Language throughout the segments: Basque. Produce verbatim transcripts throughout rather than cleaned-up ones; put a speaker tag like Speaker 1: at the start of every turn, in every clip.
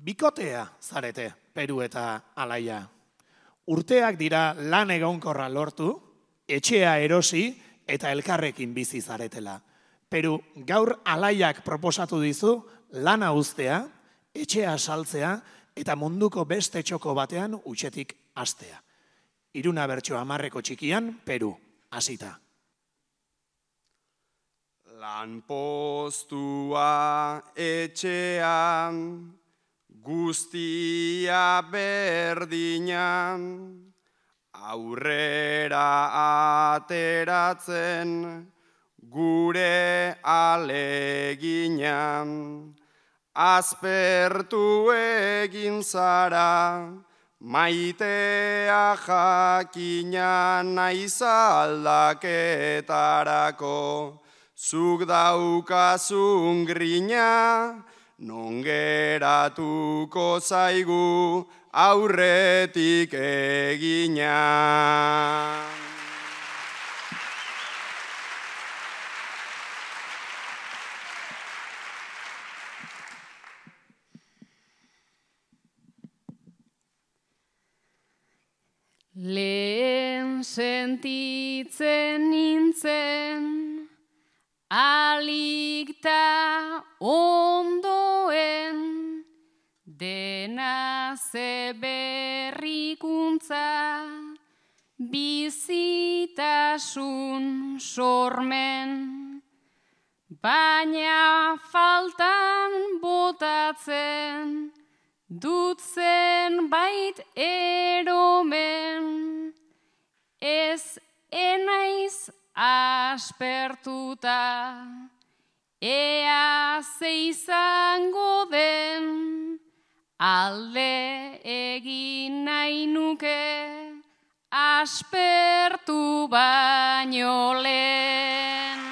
Speaker 1: Bikotea zarete, Peru eta Alaia. Urteak dira lan egonkorra lortu, etxea erosi eta elkarrekin bizi zaretela. Peru, gaur Alaiak proposatu dizu lana uztea, etxea saltzea eta munduko beste txoko batean utxetik hastea. Iruna bertso hamarreko txikian, Peru, hasita.
Speaker 2: Lanpostua etxean, guztia berdinan, aurrera ateratzen, gure aleginan, aspertu egin zara, maitea jakina naiz aldaketarako, zuk daukazun grina, non geratuko zaigu aurretik egina.
Speaker 3: Lehen sentitzen nintzen, alikta ondoen, dena ze berrikuntza, bizitasun sormen, baina faltan botatzen, dut zenbait eromen, ez enaiz aspertuta, ea ze izango den, alde egin nahi nuke, aspertu baino lehen.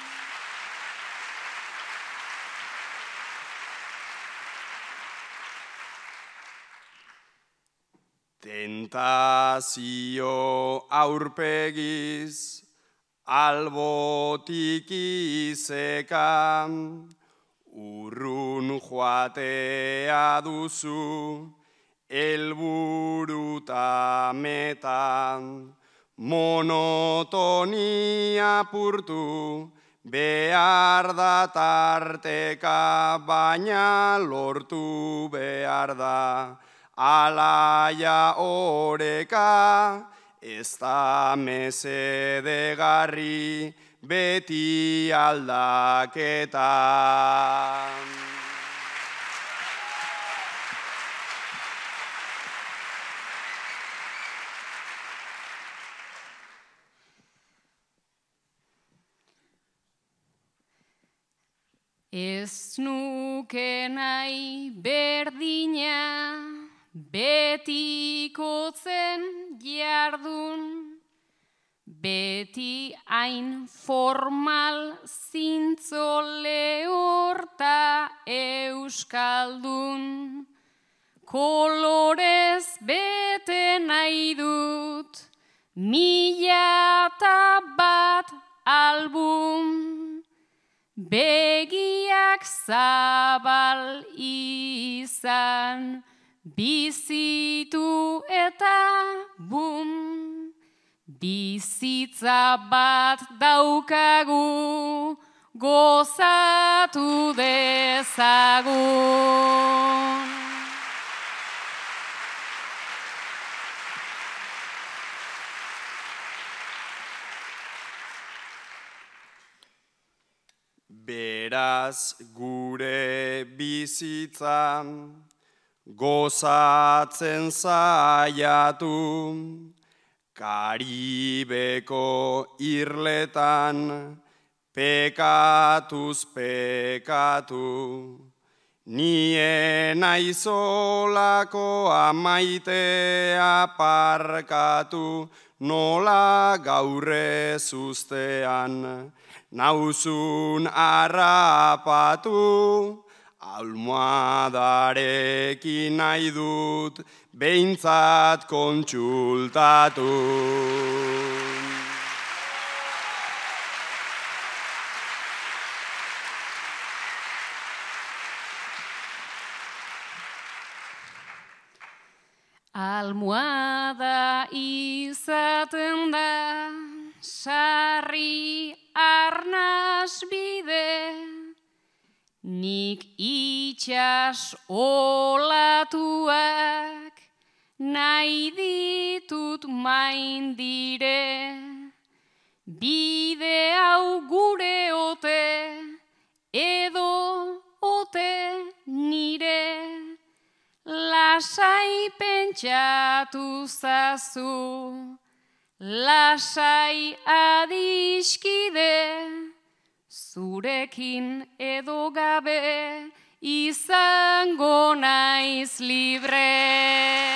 Speaker 2: Tentazio aurpegiz, albotik izekan, urrun joatea duzu, helburuta metan, monotonia purtu, behar da tarteka, baina lortu behar da, Alaia oreka, ez da mesedegarri, beti aldaketan.
Speaker 3: Ez nuke nahi berdina, betikotzen jardun, beti hain formal zintzo lehorta euskaldun, kolorez bete nahi dut, mila eta bat album, begiak zabal izan, bizitu eta bum, bizitza bat daukagu, gozatu dezagun.
Speaker 2: Beraz gure bizitzan, gozatzen zaiatu, Karibeko irletan, pekatuz pekatu, nien aizolako amaitea parkatu, nola gaurre zuztean, nauzun harrapatu, almohadarekin nahi dut, behintzat kontsultatu.
Speaker 3: Almohada izaten da, sarri arnaz bide, nik itxas olatuak, nahi ditut maindire, bide hau gure ote, edo ote nire, lasai pentsatu zazu, lasai adiskide, zurekin edo gabe izango naiz libre.